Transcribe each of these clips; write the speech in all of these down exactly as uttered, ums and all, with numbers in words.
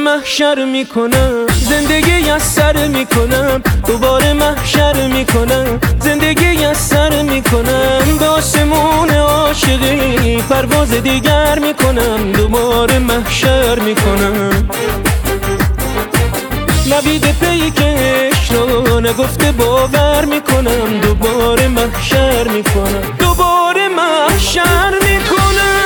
محشر میکنم، زندگی از سر میکنم، دوباره محشر میکنم، زندگی از سر میکنم، به آسمون عاشقی پرواز دیگر میکنم، دوباره محشر میکنم. نوید پیکش رو نگفته باور میکنم، دوباره محشر میکنم، دوباره محشر میکنم.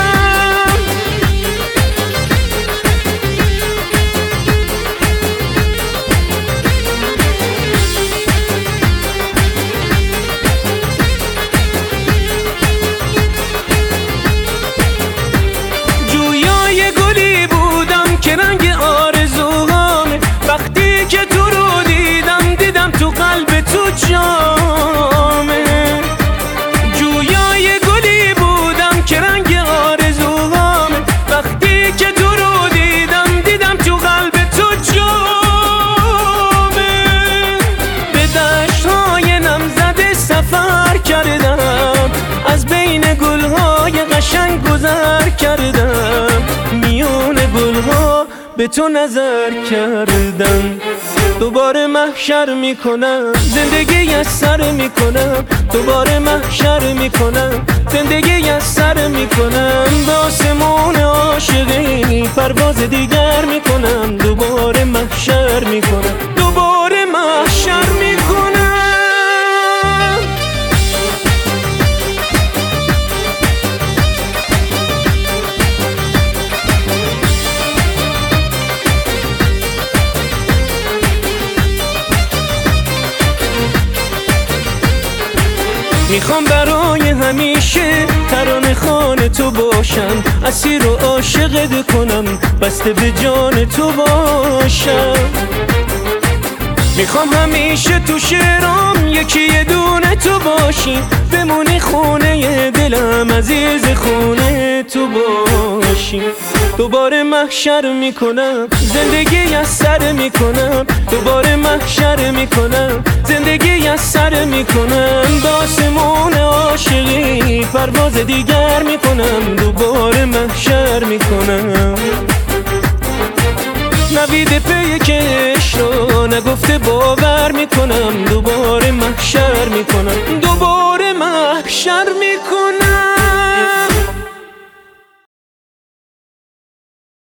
جویای گلی بودم که رنگ آرزوهامه، وقتی که تو رو دیدم دیدم تو قلب تو جامه. جویای گلی بودم که رنگ آرزوهامه، وقتی که تو رو دیدم دیدم تو قلب تو جامه. به دشت‌های نمزده سفر کردم، از بین گل‌های قشنگ گذر کردم، میون گل‌ها به تو نظر کردم، دوباره محشر میکنم، زندگی از سر میکنم، دوباره محشر میکنم، زندگی از سر میکنم، به آسمون عاشقی پرواز دیگر میکنم، دوباره محشر میکنم، دوباره محشر میکنم. میخوام برای همیشه ترانه خوان تو باشم، اسیر و عاشقت کنم، بسته به جان تو باشم. میخوام همیشه تو شعرام یکی یه دونه تو باشی، بمونی خونه دلم، عزیز خونه تو باشی. دوباره محشر میکنم، زندگی از سر میکنم، دوباره محشر میکنم، زندگی از سر میکنم، به آسمون عاشقی پرواز دیگر میکنم، دوباره محشر میکنم. نوید پیکش رو نگفته باور میکنم، دوباره محشر میکنم، دوباره محشر میکنم.